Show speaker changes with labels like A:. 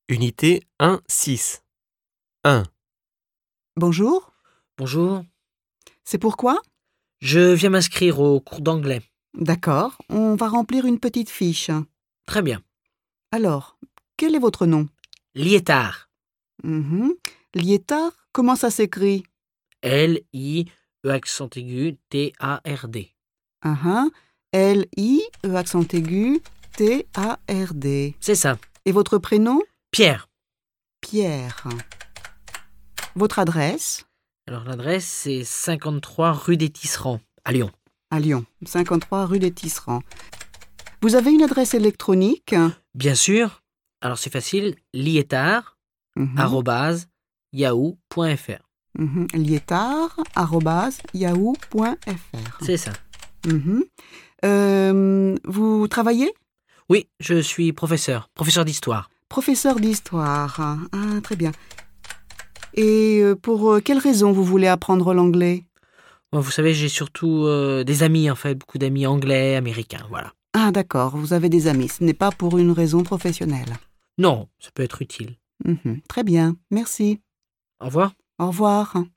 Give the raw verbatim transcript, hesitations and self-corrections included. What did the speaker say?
A: Unité un six. un.
B: Bonjour,
C: Bonjour,
B: c'est pourquoi?
C: je viens m'inscrire au cours d'anglais.
B: D'accord, on va remplir une petite fiche.
C: Très bien.
B: Alors, quel est votre nom?
C: Liétard.
B: Mhm. Liétard, comment ça s'écrit?
C: L I E accent aigu T A R D.
B: Ah ah, L I E accent aigu T A R D.
C: C'est ça.
B: Et votre prénom?
C: Pierre.
B: Pierre. Votre adresse?
C: Alors l'adresse c'est cinquante-trois rue des Tisserands, à Lyon.
B: À Lyon, cinquante-trois rue des Tisserands. Vous avez une adresse électronique?
C: Bien sûr. Alors c'est facile, liétard
B: Mhm.
C: arobase yahoo point fr.
B: Mhm. liétard arobase yahoo point fr.
C: C'est ça.
B: Mhm. Euh, vous travaillez?
C: Oui, je suis professeur, professeur d'histoire.
B: Professeur d'histoire. Ah, très bien. Et euh, pour euh, quelle raison vous voulez apprendre l'anglais?
C: Bon, vous savez, j'ai surtout euh, des amis en fait, beaucoup d'amis anglais, américains, voilà.
B: Ah, d'accord, vous avez des amis. Ce n'est pas pour une raison professionnelle.
C: Non, ça peut être utile.
B: Mhm. Très bien, merci.
C: Au revoir.
B: Au revoir.